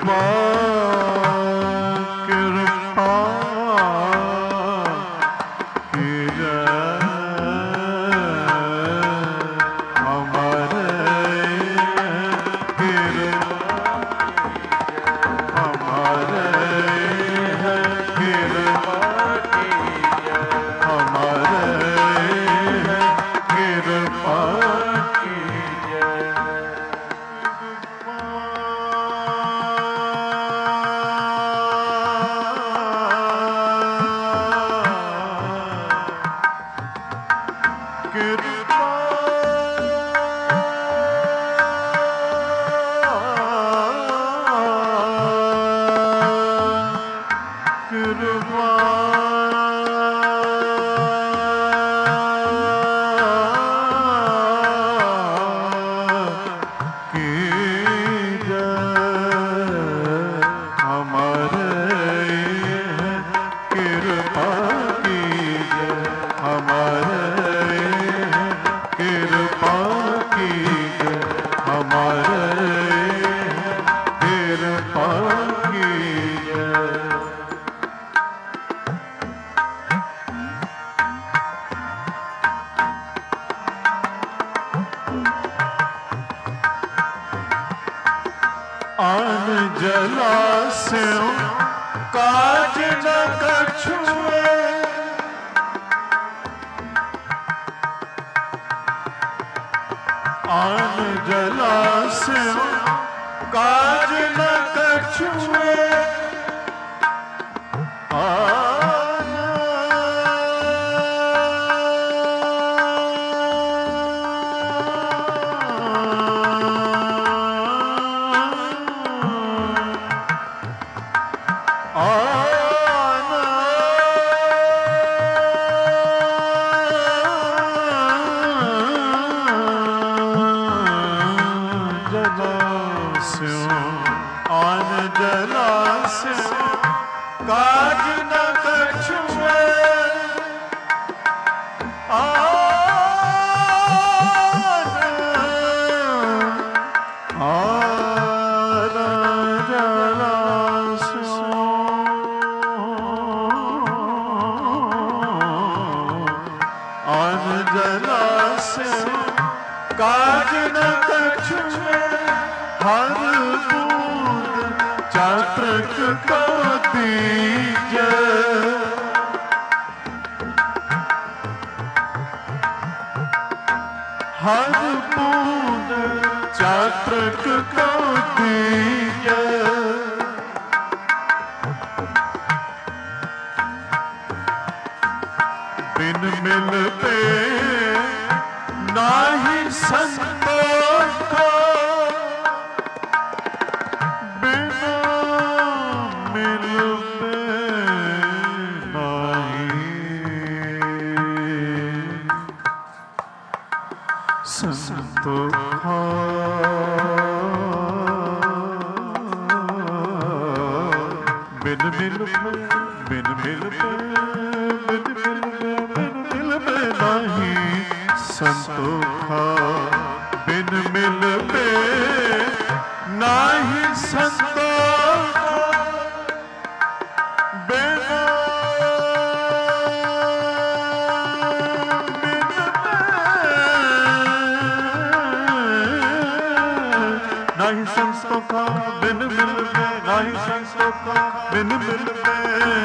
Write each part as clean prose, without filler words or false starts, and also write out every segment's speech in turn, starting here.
कृपा कृपा आन जलास्यों काज न कछुए, आन जलास्यों काज न कछुए, काज न कछुए, काज न कछुए, हर बूंद चातक का दीजे, हर बूंद चातक का दीजे, बिन मिलते नाही संतोष को, बिना मिलते नाही संतोष, बिन मिलते बिन मिलते नहीं संतोखा, बिन मिलते नाही संतोखा, बिना नहीं संतोखा, बिन मिलते नहीं संतोखा, बिन मिलते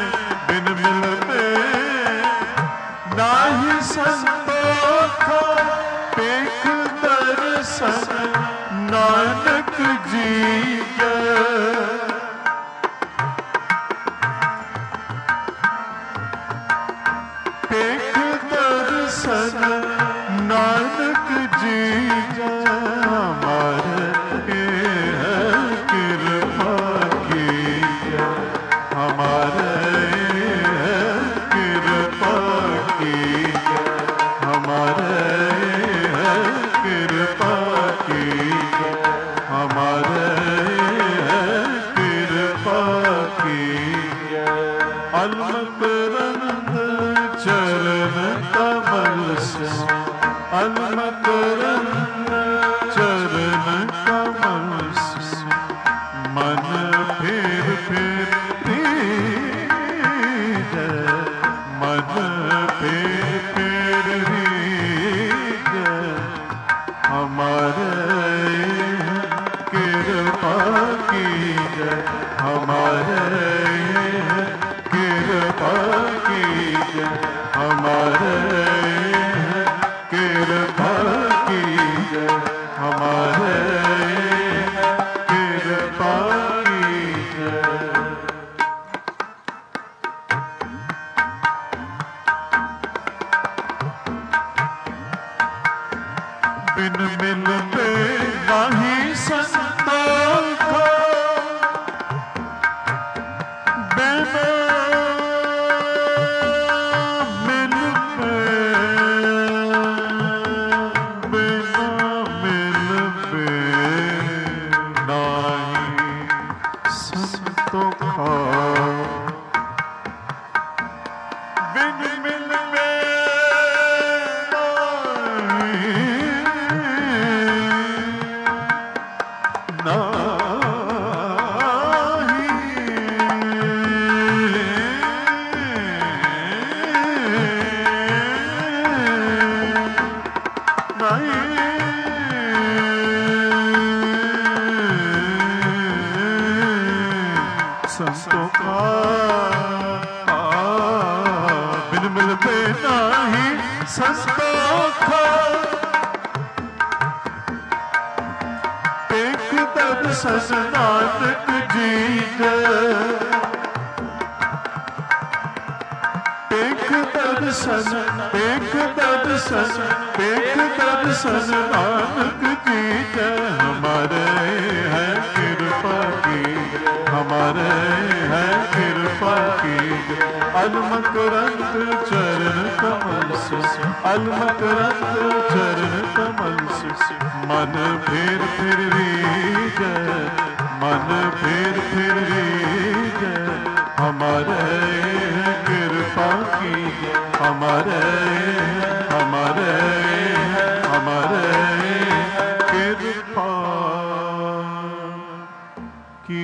नाही संतोखा, पेख दर्शन नानक जी के, पेख दर्शन नानक जी के, हमारे कृपा की, हमारे कृपा की, हमारे कृपा की, हमारे कृपा की, अलमकरंद चरण कमल से, अलमकरंद चरण कमल से मन हमारे कृपा कीजिए, हमारे कृपा कीजिए, हमारे कृपा कीजिए, हमारे कृपा कीजिए। बिन मिलते नहीं संतोखा, बिना मिलते, बिना मिलते नहीं संतोखा, बिन मिलते संतों का बिन मिलते नहीं संतों का, एक दर्शन नानक जी के, एक दर्शन, एक दर्शन, एक दर्शन नानक जी के। हमारे है कृपा की, हमारे है कृपा की, अलमकरंद चरण कमल से, अलमकरंद चरण कमल से, मन फिर रीजे, मन फिर रीजे, हमारे कृपा की, हमारे हमारे हमारे कृपा की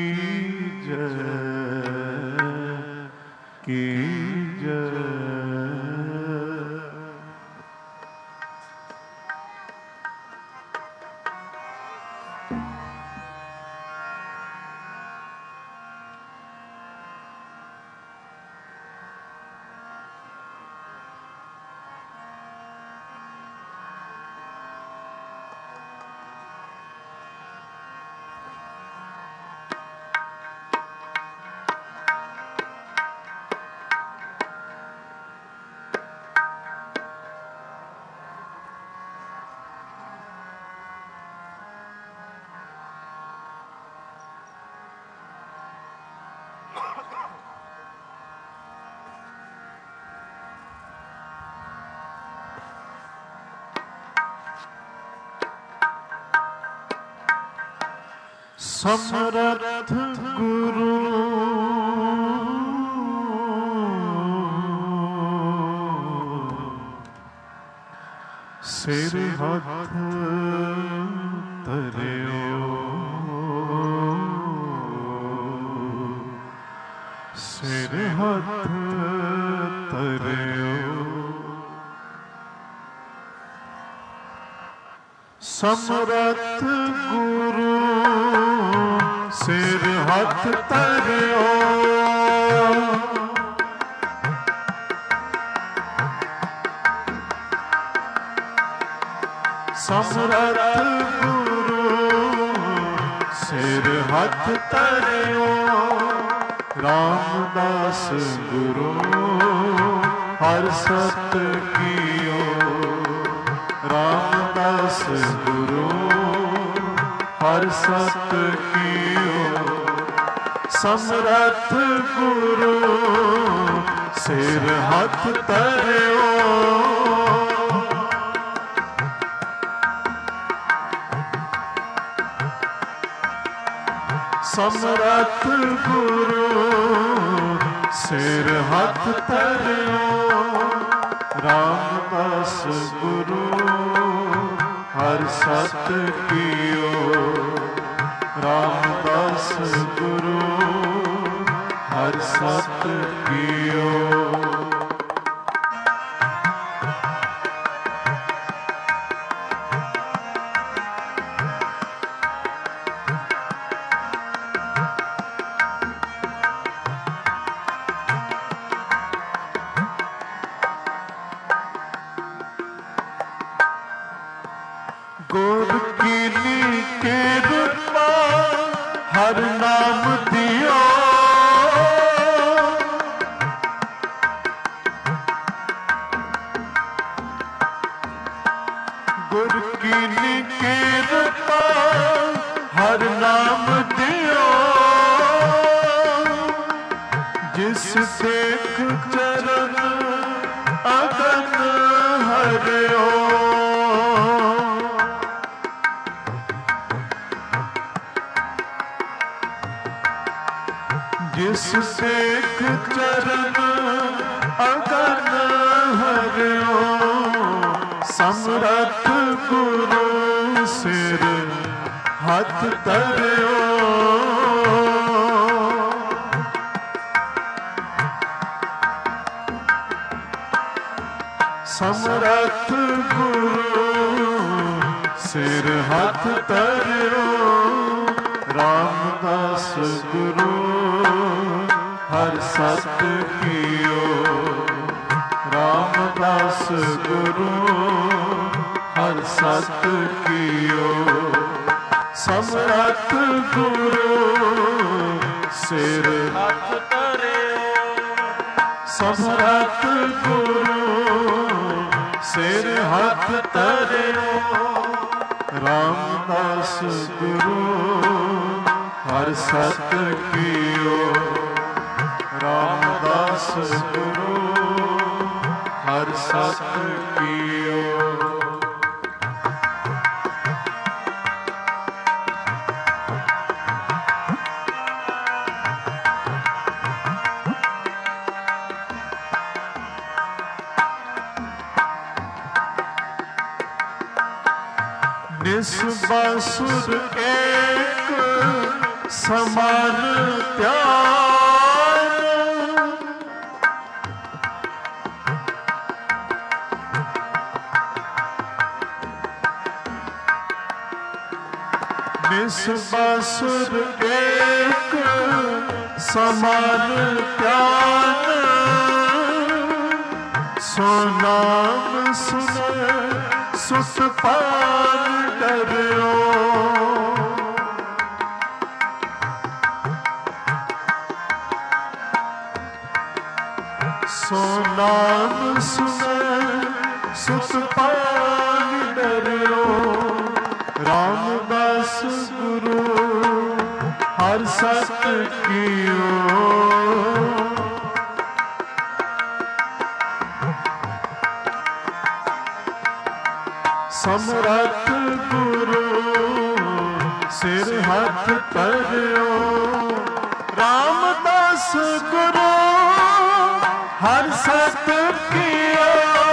समर्थ गुरु सिर हाथ तरियो, सिर हाथ तरियो, समर्थ गुरु सिर हाथ तरियो, समर्थ गुरु सिर हाथ तरियो, रामदास गुरु हर सत कियो, रामदास गुरु हर सत कियो, समर्थ गुरु सिर हाथ तरियो, समर्थ गुरु सिर हाथ तरियो, रामदास गुरु हर सत कियो, रामदास गुरु हर सत कियो। गुर कीनी के रूपा हर नाम दियो, गुर कीनी के रूपा हर नाम दियो, जिस देख चरण अगन हरियो, जिस देख चरण अगन हरियो, समरथ गुरु सिर हाथ धरियो, समरथ गुरु सिर हाथ धरियो, रामदास गुरु हर सत कियो, रामदास गुरु हर सत कियो, समरथ गुरु सिर हाथ धरियो, समरथ गुरु सिर हाथ धरियो, रामदास गुरु हर सत कियो, रामदास गुरु हर सत कियो। निस्बासुर एक समान प्यार, निस्बासुर एक समान प्यार, सो नाम सुने सुत पार डरियो, सो नाम सुने सुत पार डरियो, रामदास गुरु हर सत कियो, समरथ गुरु सिर हाथ धरियो, रामदास गुरु हर सत कियो,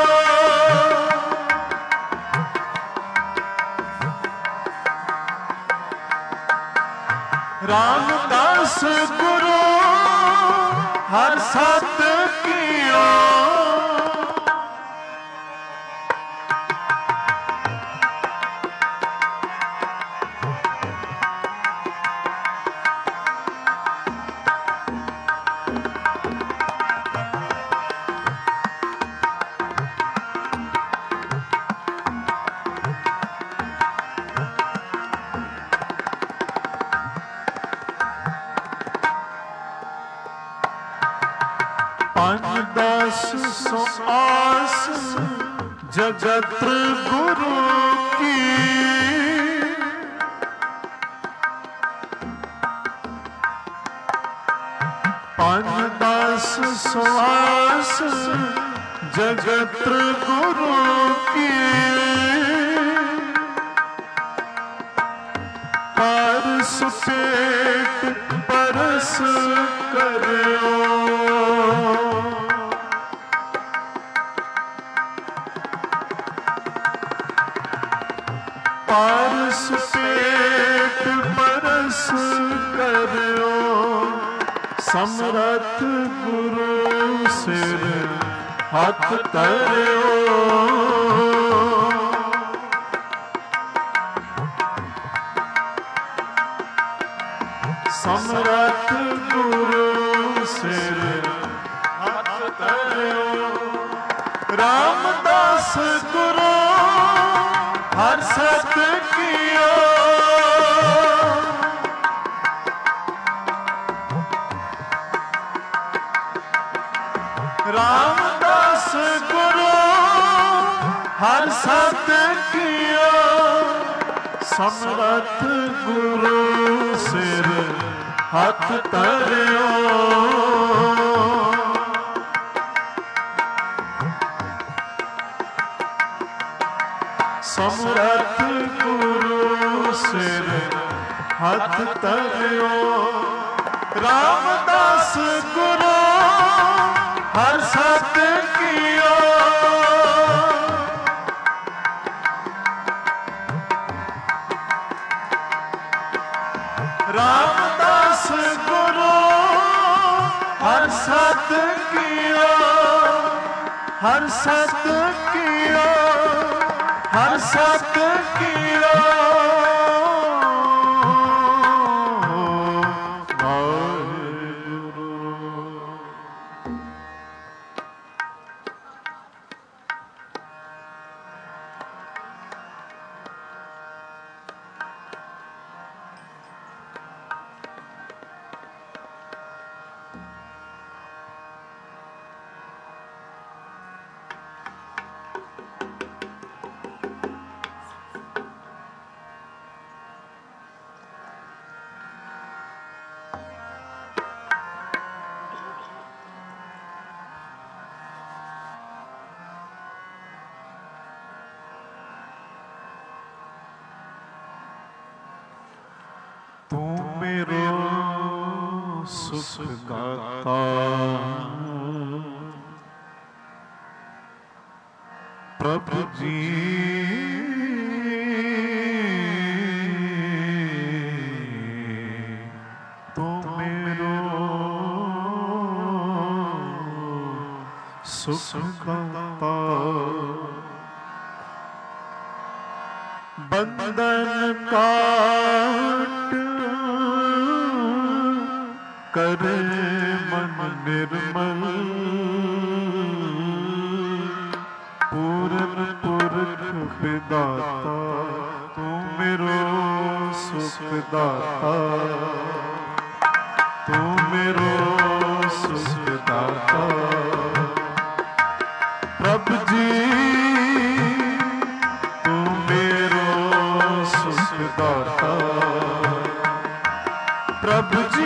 रामदास गुरु हर सत कियो, पांचदास सो आस जगत गुरु की, पांचदास सो आस जगत गुरु की, परस पेट परस करो, परस पेट परस करो, समरथ गुरु सिर हाथ धरियो, समरथ गुरु सिर हाथ धरियो, रामदास गुरु हर सत कियो। रामदास गुरु हर सत कियो। समरथ गुरु सिर हथ धरियो। समरथ गुरु सिर हथ धरियो। रामदास गुरु हर सत कियो। रामदास गुरु हर सत कियो। हर सत कियो। हर सत कियो। तू मेरो सुख दाता। प्रभु जी तू मेरो सुख दाता। बंधन काट करे मन निर्मल। पूरन पुरख विदाता तू मेरो सुख दाता। तू मेरो सुख दाता। प्रभु जी तू मेरो सुख दाता। प्रभु जी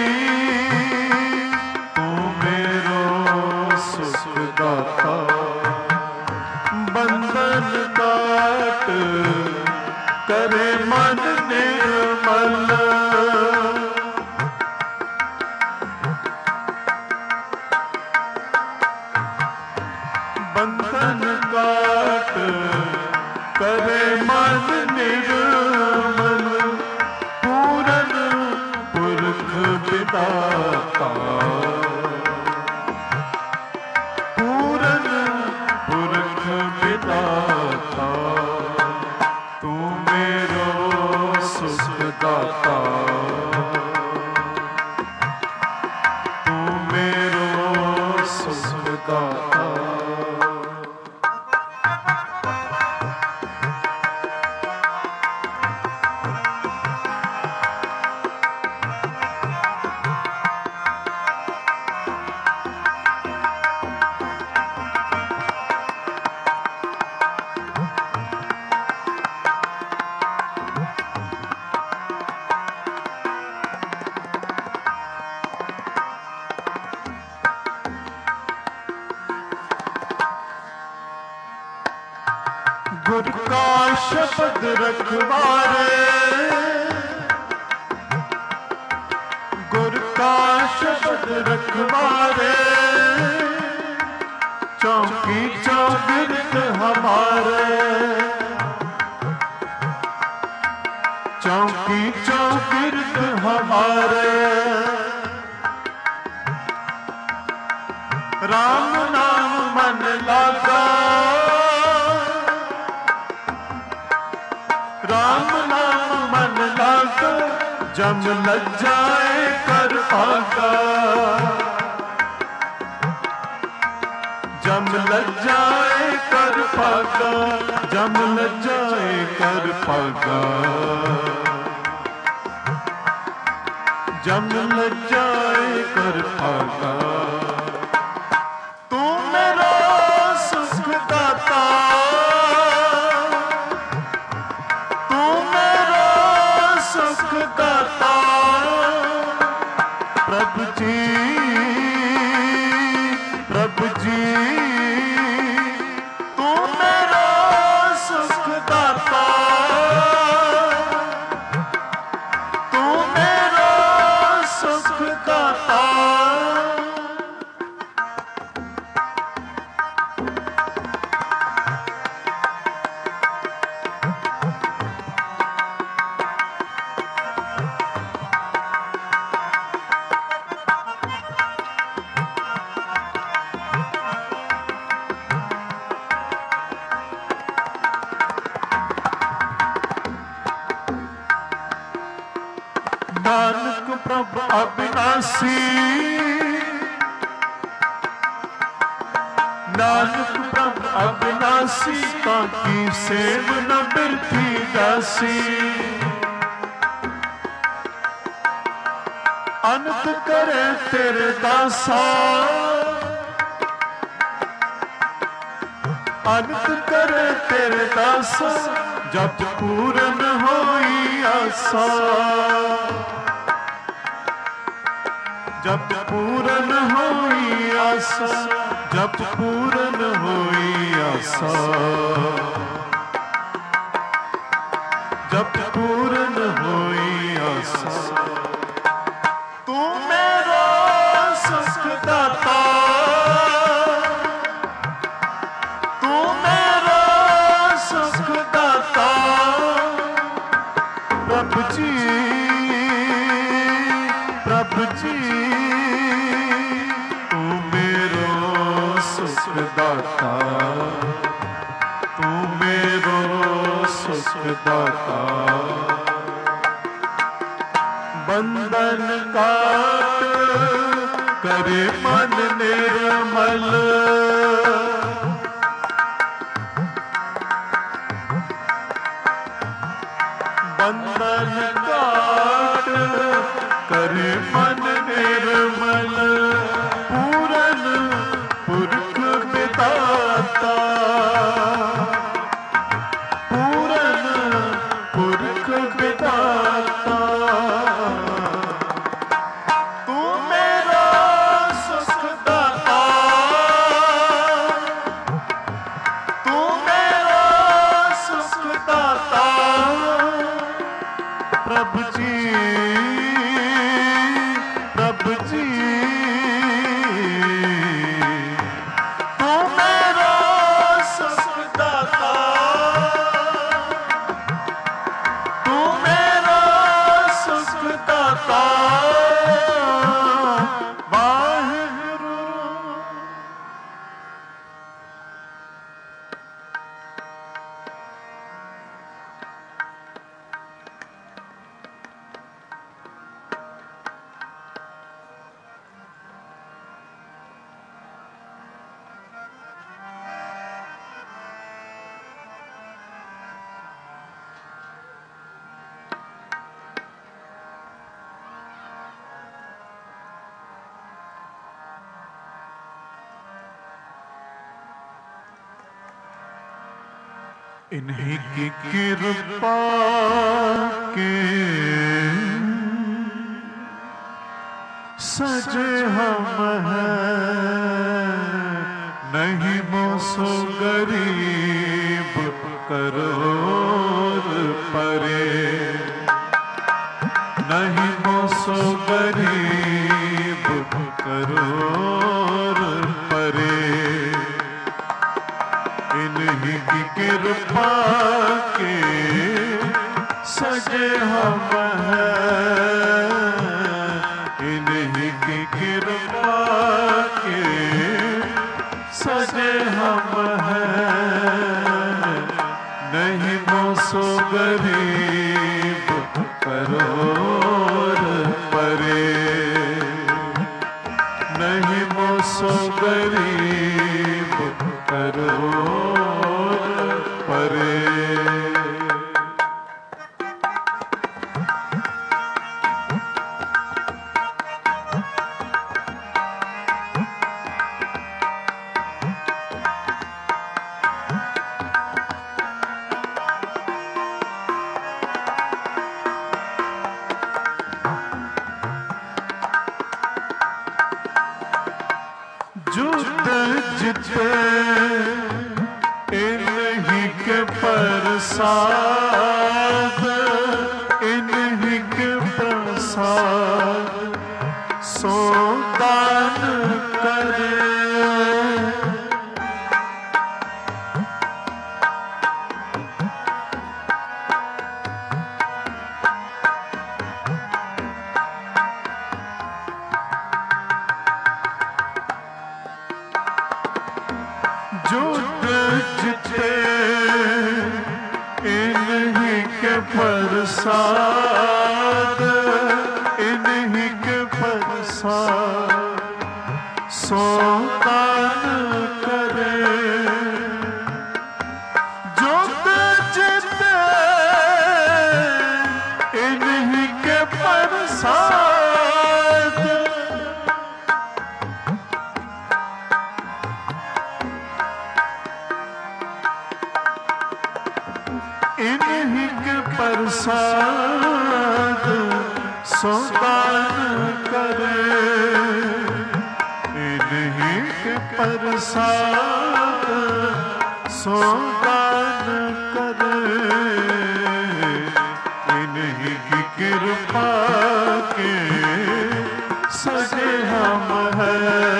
तू मेरो सुख दाता। बंधन काट करे मन निर्मल। बंधन काट करे मन निर्मल। पूरन पुरख विदाता। पूरन पुरख विदाता तू मेरो सुख दाता। तू मेरो सुख दाता। गुर का शब्द रखवारे। गुर का शब्द रखवारे। चौकी चौगिर्द हमारे। चौकी चौगिर्द हमारे। राम नाम मन लागा। राम नाम मन लागा। जम लग जाए कर पागा। जम लग जाए कर भागा, जम लजाए कर भागा, जम लजाए कर भागा। तू मेरा सुख दाता, तू मेरा सुख दाता, प्रभु जी, प्रभु जी, तू मेरा सुख दाता, तू मेरा सुख दाता। नानक प्रभु अविनाशी, नानक प्रभु अविनाशी, ताकि सेव न बिरथी दासी। अनंत करे तेरे दासा, अनंत करे तेरे दासा, जब पूरन होई आसा, जब पूरन होई आसा, जब पूरन होई आसा, जब पूरन होई आसा। तू मेरा सुख दाता, तू मेरा सुख दाता, प्रभु जी, प्रभु जी, तू मेरो सुख दाता, तू मेरो सुख दाता। बंधन काट करे मन निर्मल, बंधन काट करे मन निर्मल, पूरन पुरख विधाता, पूरन पुरख विधाता। तू मेरा सुख दाता, तू मेरा सुख दाता, प्रभु जी, प्रभु जी, तू मेरा सुख दाता, तू मेरा सुख दाता। वाहिगुरू। इन्हीं की कृपा के सजे हम हैं, नहीं मोसो गरीब करोड़ परे, नहीं मोसो गरीब करोड़ परे। इन्हीं की कृपा के सजे हम हैं, इन्हीं की कृपा के सजे हम हैं, नहीं मोसो गरीब करोड़ परे, नहीं मोसो गरीब करोड़ जित इन्हीं के प्रसाद, इन्हीं के प्रसाद सो दान करे। जुट जिते इन्हीं के प्रसाद, इन्हीं के प्रसाद सो दान करे। जुट जिते इन्हीं के प्रसाद, इन्हीं के प्रसाद सो दान करे। इन्हीं के प्रसाद सो दान करे। इन्हीं की कृपा के सजे हम हैं।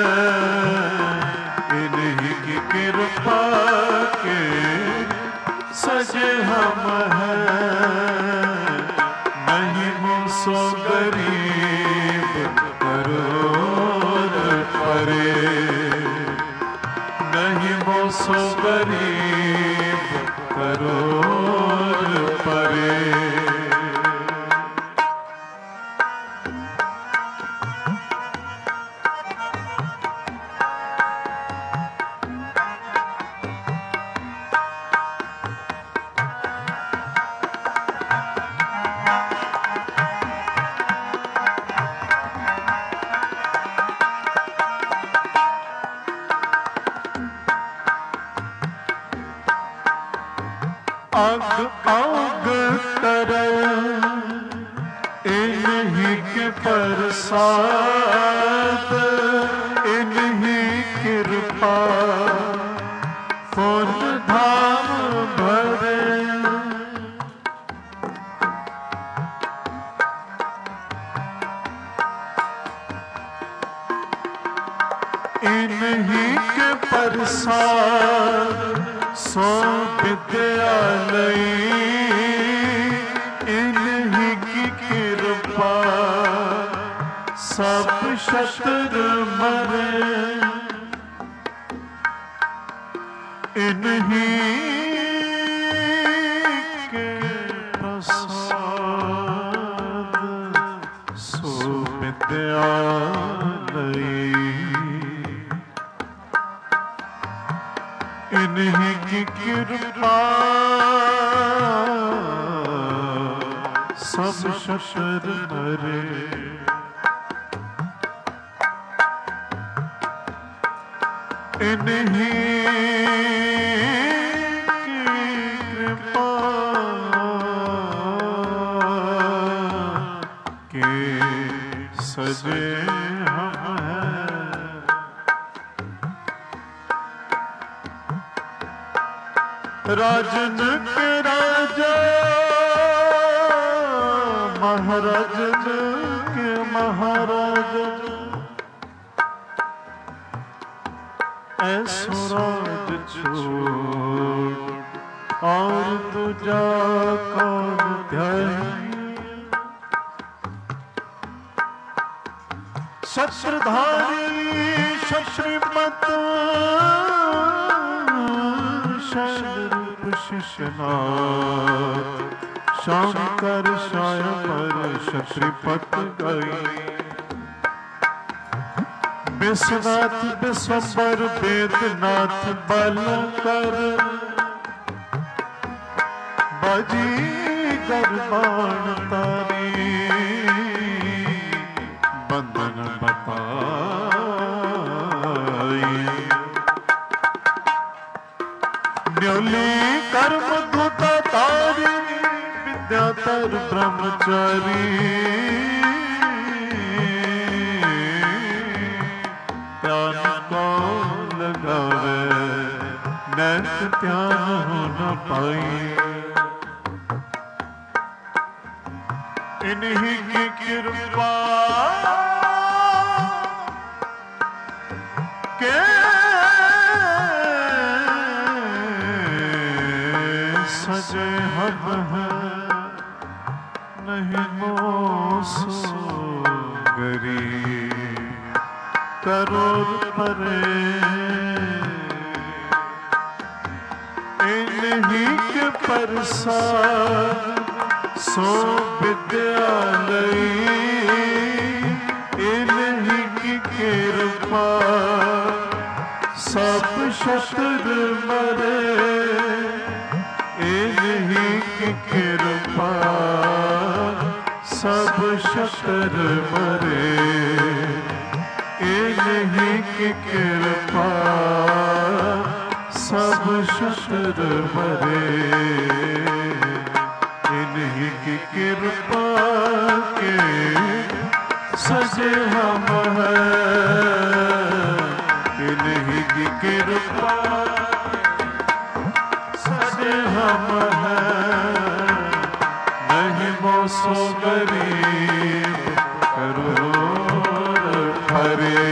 इन्हीं की कृपा के सजे हम हैं। नहीं हो सो गरीब करोड़ परे, नहीं हो सो गरीब करोड़ परे। अग अग करे इन्हीं के प्रसाद, इन्हीं कृपा फूल धाम भरे। इन्हीं के प्रसाद सो विद्यालय, इन्हीं की कृपा सब शत्रु मरे। इन्हीं के प्रसाद सो विद्यालय, इन्हीं की कृपा सब शत्रु मरे। इन्हीं की कृपा के सजे हम हैं। राजन के राजा, महाराजन के महाराजा, ऐसो राज छोड़ और तुझा कौन ध्यान। शस्त्रधारी शस्त्रमत शैलरूप शिशनाथ, शंकर स्वयंवर क्षत्रिपत गई। विश्वनाथ विश्वंबर वेदनाथ बलकर, बजी गरबाण तारी बंधन बताई। न्योली कर्म धुता तारी विद्यातर ब्रह्मचारी, ध्यान को लगावे त्याग न पाई। इन्हीं की कृपा के सजे हम हैं, नहीं मोसगरी करोड़ परे। इन्हीं के प्रसाद सो विद्यालय, इन्हीं की कृपा सब शत्रु मरे। इन्हीं की कृपा सब शत्रु मरे। इन्हीं की कृपा सब शत्रु मरे। इन्हीं की कृपा के सजे हम हैं। इन्हीं की कृपा सजे हम हैं, नहीं मोसो गरीब करोड़ भरे।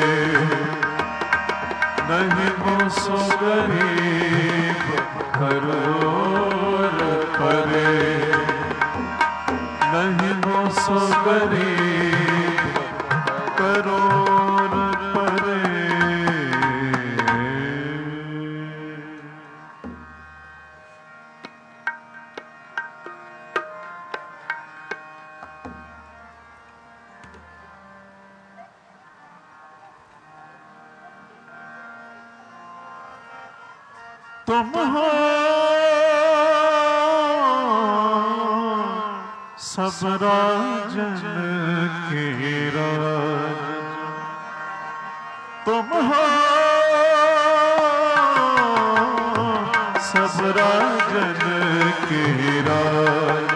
नहीं मोसो गरीब करोड़ भरे। नहीं मोसो गरीब करोड़ परे। तुम हो सब राजन के राज। तुम हो सब राजन के राज।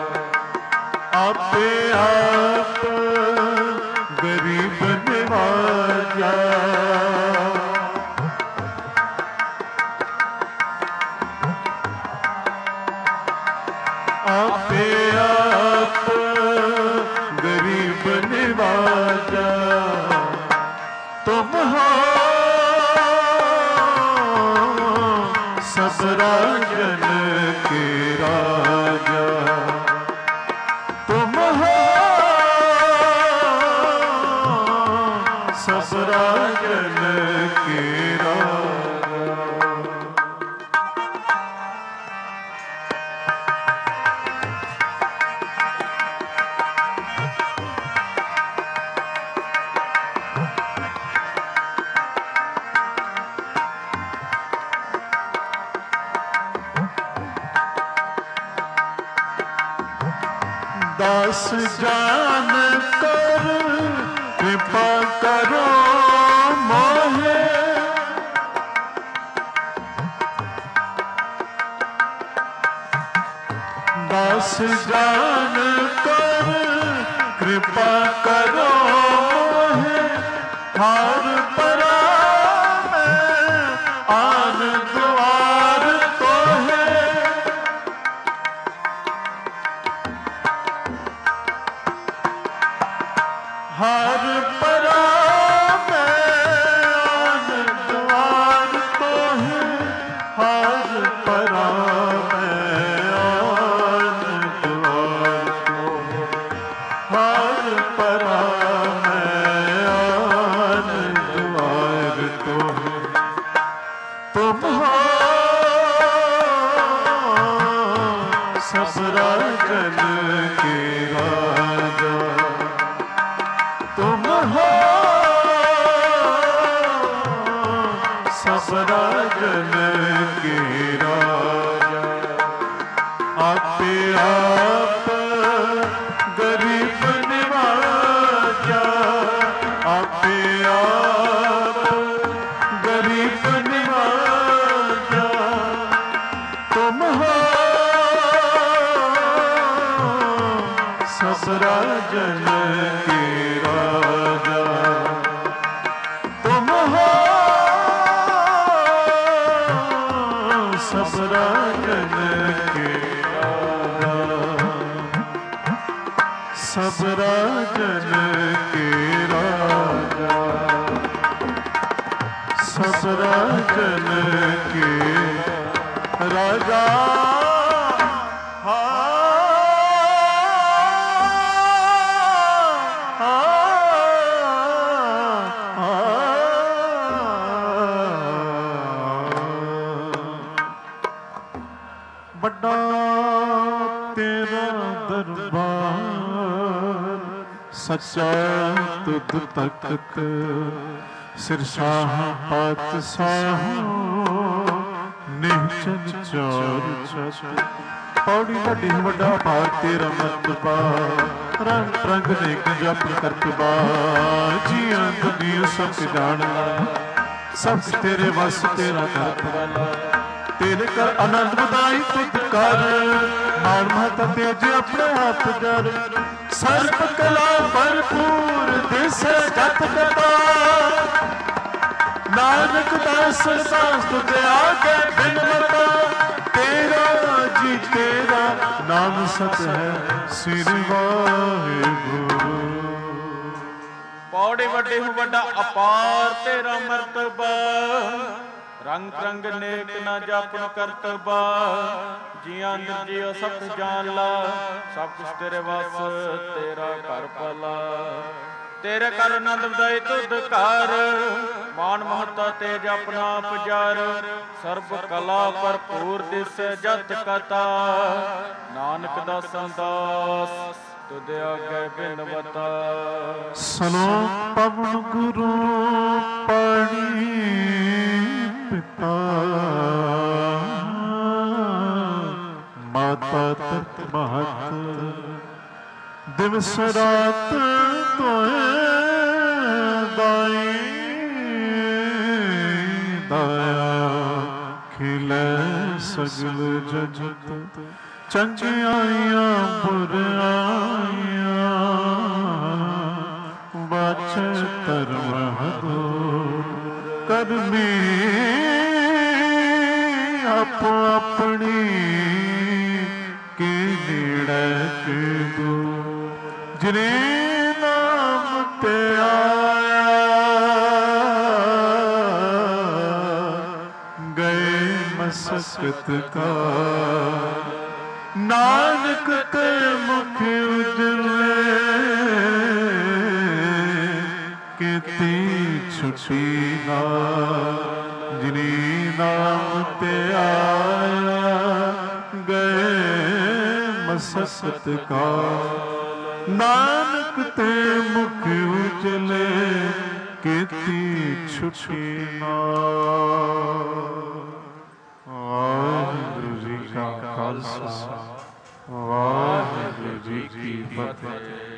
आपे आप गरीब निवाजा। आपे आप गरीब निवाजा। तुम हो सब राजन के राजा। तुम हो सब राजन के राजा। दास जान कर कृपा करो मोहे। दास जान कर कृपा करो मोहे। हार परा में आन द्वार तो है। हार परा में आन द्वार तो है। हार परा में आन द्वार तो है। हार परा में आन द्वार तो है। तुम हो सब राजन के राजा। तुम हो सब राजन के राजा। आपे आप गरीब निवाजा। आपे आप गरीब निवाजा। तुम हो सब राजन के राजा। तुम हो सब सब राजन के राजा, सब राजन के राजा। बड़ा तेरा दरबार सच्चा तुद तख्त, सिरशाह पातशाह निश्चल चौर छत। पौड़ी वड्डी वड्डा भार तेरा मतबा, रंग रंग नेक जप करतबा। जियां दुनिया सब जान सब तेरे वस तेरा करतबा। तेरे कर आनंद बधाई तुद कर, मान महता तेज अपने हाथ जर। सर्प कला भरपूर दिस जत कता, नानक दास दास तुझ आगे बिन मता। तेरा जी तेरा नाम सत है श्री वाहिगुरु। पौड़ी वड्डी हूँ वड्डा अपार तेरा मर्तबा, रंग रंग नेक न जापन करतबा। जियां जियो सब जान ला, सब कुछ तेरे वस तेरा कर भला। तेरे कर आनंद बधाई तुद कर, मान महता तेज अपना पुजार। सर्ब कला भरपूर दिस जत कथा, नानक दासां दास तुद आगे बिनवता। सुनो पवन गुरु पाणी पिता, माता तत महत। दिवस रात तोहे दाई दया, खिले सगल जगत। चंगियाइयां बुराइयां बाचे धर्म दूर। करमी आपो अपनी के नेड़े के दूर। जिने नाम ते आया गए मसकत का। नानक के मुख उजले किती छुटी ना। जिनी नाम ते आया गए मसकत का। नानक ते मुख उजले किती छुटी ना। वाहिगुरु जी का खालसा, वाहिगुरु जी की फतेह।